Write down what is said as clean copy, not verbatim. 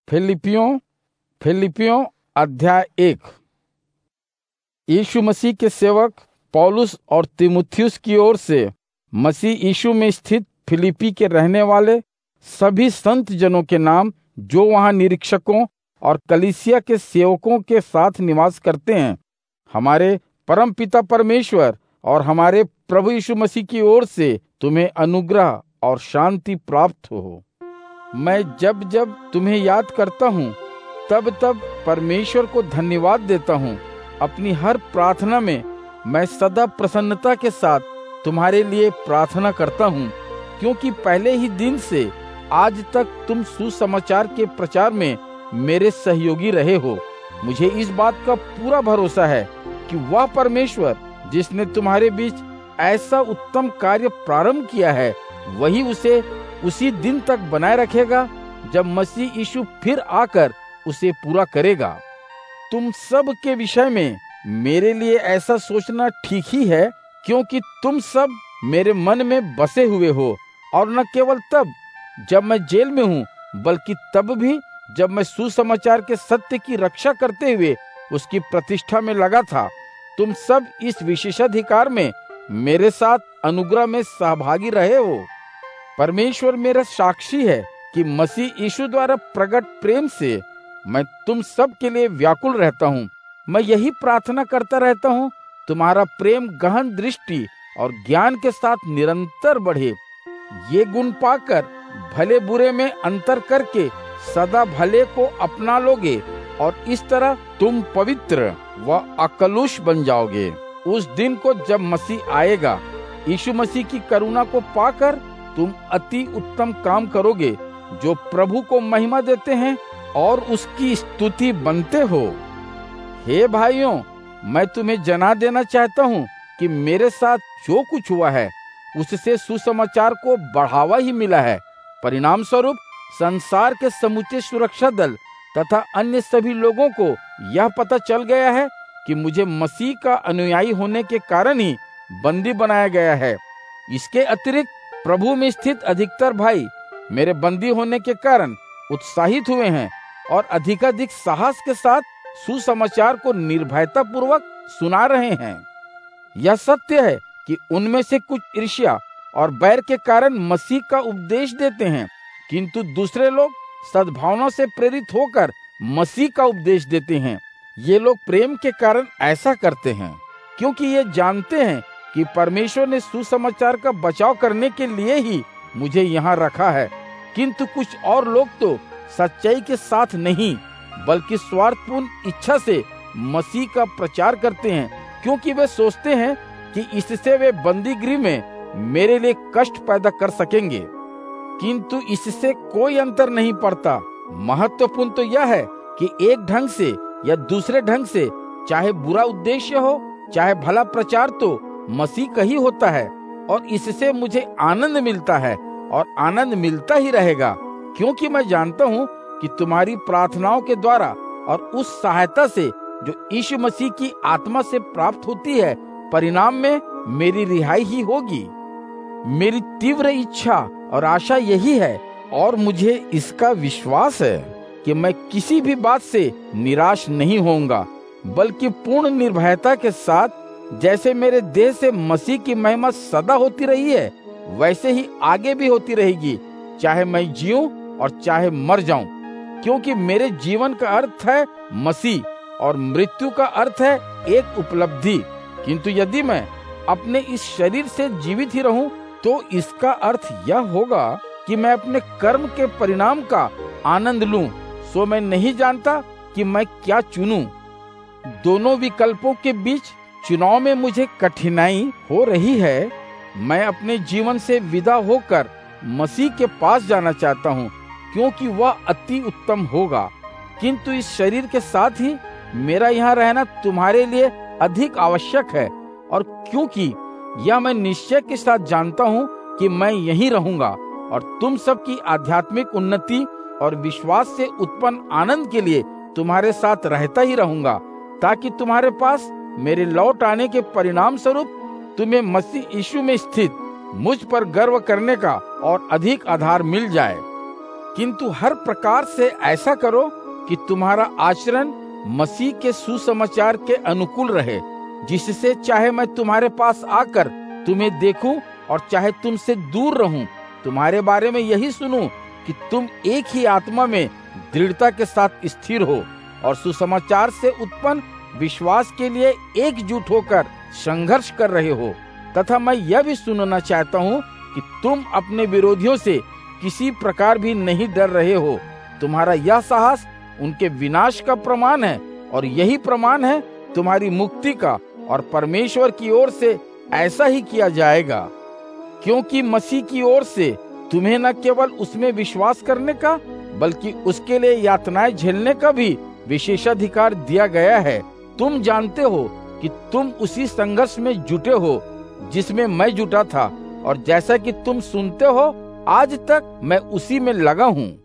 फिलिपियों अध्याय 1। यीशु मसीह के सेवक पौलुस और तीमुथियुस की ओर से मसीह यीशु में स्थित फिलिपी के रहने वाले सभी संत जनों के नाम, जो वहां निरीक्षकों और कलीसिया के सेवकों के साथ निवास करते हैं, हमारे परमपिता परमेश्वर और हमारे प्रभु यीशु मसीह की ओर से तुम्हें अनुग्रह और शांति प्राप्त हो। मैं जब जब तुम्हें याद करता हूँ, तब तब परमेश्वर को धन्यवाद देता हूँ। अपनी हर प्रार्थना में मैं सदा प्रसन्नता के साथ तुम्हारे लिए प्रार्थना करता हूँ, क्योंकि पहले ही दिन से आज तक तुम सुसमाचार के प्रचार में मेरे सहयोगी रहे हो। मुझे इस बात का पूरा भरोसा है कि वह परमेश्वर जिसने तुम्हारे बीच ऐसा उत्तम कार्य प्रारंभ किया है, वही उसे उसी दिन तक बनाए रखेगा जब मसीह यीशु फिर आकर उसे पूरा करेगा। तुम सब के विषय में मेरे लिए ऐसा सोचना ठीक ही है, क्योंकि तुम सब मेरे मन में बसे हुए हो, और न केवल तब जब मैं जेल में हूँ, बल्कि तब भी जब मैं सुसमाचार के सत्य की रक्षा करते हुए उसकी प्रतिष्ठा में लगा था। तुम सब इस विशेषाधिकार में मेरे साथ अनुग्रह में सहभागी रहे हो। परमेश्वर मेरा साक्षी है कि मसीह यीशु द्वारा प्रकट प्रेम से मैं तुम सब के लिए व्याकुल रहता हूँ। मैं यही प्रार्थना करता रहता हूँ, तुम्हारा प्रेम गहन दृष्टि और ज्ञान के साथ निरंतर बढ़े। ये गुण पाकर भले बुरे में अंतर करके सदा भले को अपना लोगे, और इस तरह तुम पवित्र व अकलुष बन जाओगे उस दिन को जब मसीह आएगा। यीशु मसीह की करुणा को पाकर तुम अति उत्तम काम करोगे, जो प्रभु को महिमा देते हैं और उसकी स्तुति बनते हो। हे भाइयों, मैं तुम्हें जना देना चाहता हूँ कि मेरे साथ जो कुछ हुआ है, उससे सुसमाचार को बढ़ावा ही मिला है। परिणाम स्वरूप संसार के समूचे सुरक्षा दल तथा अन्य सभी लोगों को यह पता चल गया है कि मुझे मसीह का अनुयायी होने के कारण ही बंदी बनाया गया है। इसके अतिरिक्त प्रभु में स्थित अधिकतर भाई मेरे बंदी होने के कारण उत्साहित हुए हैं और अधिकाधिक साहस के साथ सुसमाचार को निर्भयता पूर्वक सुना रहे हैं। यह सत्य है कि उनमें से कुछ ईर्ष्या और बैर के कारण मसीह का उपदेश देते हैं, किंतु दूसरे लोग सद्भावना से प्रेरित होकर मसीह का उपदेश देते हैं। ये लोग प्रेम के कारण ऐसा करते हैं, क्योंकि ये जानते हैं कि परमेश्वर ने सुसमाचार का बचाव करने के लिए ही मुझे यहाँ रखा है। किंतु कुछ और लोग तो सच्चाई के साथ नहीं, बल्कि स्वार्थपूर्ण इच्छा से मसीह का प्रचार करते हैं, क्योंकि वे सोचते हैं कि इससे वे बंदी गृह में मेरे लिए कष्ट पैदा कर सकेंगे। किंतु इससे कोई अंतर नहीं पड़ता। महत्वपूर्ण तो यह है कि एक ढंग से या दूसरे ढंग से, चाहे बुरा उद्देश्य हो चाहे भला प्रचार, तो मसीह का ही होता है, और इससे मुझे आनंद मिलता है और आनंद मिलता ही रहेगा, क्योंकि मैं जानता हूँ कि तुम्हारी प्रार्थनाओं के द्वारा और उस सहायता से जो यीशु मसीह की आत्मा से प्राप्त होती है, परिणाम में मेरी रिहाई ही होगी। मेरी तीव्र इच्छा और आशा यही है, और मुझे इसका विश्वास है कि मैं किसी भी बात से निराश नहीं होऊंगा, बल्कि पूर्ण निर्भयता के साथ, जैसे मेरे देह से मसीह की महिमा सदा होती रही है, वैसे ही आगे भी होती रहेगी, चाहे मैं जीऊं और चाहे मर जाऊं। क्योंकि मेरे जीवन का अर्थ है मसीह और मृत्यु का अर्थ है एक उपलब्धि। किंतु यदि मैं अपने इस शरीर से जीवित ही रहूं, तो इसका अर्थ यह होगा कि मैं अपने कर्म के परिणाम का आनंद लूं। सो मैं नहीं जानता कि मैं क्या चुनूं। दोनों विकल्पों के बीच चुनाव में मुझे कठिनाई हो रही है। मैं अपने जीवन से विदा होकर मसीह के पास जाना चाहता हूँ, क्योंकि वह अति उत्तम होगा। किंतु इस शरीर के साथ ही मेरा यहाँ रहना तुम्हारे लिए अधिक आवश्यक है, और क्योंकि यह मैं निश्चय के साथ जानता हूँ कि मैं यहीं रहूंगा और तुम सबकी आध्यात्मिक उन्नति और विश्वास से उत्पन्न आनंद के लिए तुम्हारे साथ रहता ही रहूंगा, ताकि तुम्हारे पास मेरे लौट आने के परिणाम स्वरूप तुम्हें मसीह यीशु में स्थित मुझ पर गर्व करने का और अधिक आधार मिल जाए। किंतु हर प्रकार से ऐसा करो कि तुम्हारा आचरण मसीह के सुसमाचार के अनुकूल रहे, जिससे चाहे मैं तुम्हारे पास आकर तुम्हें देखूं और चाहे तुमसे दूर रहूं, तुम्हारे बारे में यही सुनूं कि तुम एक ही आत्मा में दृढ़ता के साथ स्थिर हो और सुसमाचार से उत्पन्न विश्वास के लिए एकजुट होकर संघर्ष कर रहे हो। तथा मैं यह भी सुनना चाहता हूँ कि तुम अपने विरोधियों से किसी प्रकार भी नहीं डर रहे हो। तुम्हारा यह साहस उनके विनाश का प्रमाण है और यही प्रमाण है तुम्हारी मुक्ति का, और परमेश्वर की ओर से ऐसा ही किया जाएगा। क्योंकि मसीह की ओर से तुम्हें न केवल उसमें विश्वास करने का बल्कि उसके लिए यातनाएं झेलने का भी विशेषाधिकार दिया गया है। तुम जानते हो कि तुम उसी संघर्ष में जुटे हो जिसमें मैं जुटा था, और जैसा कि तुम सुनते हो आज तक मैं उसी में लगा हूँ।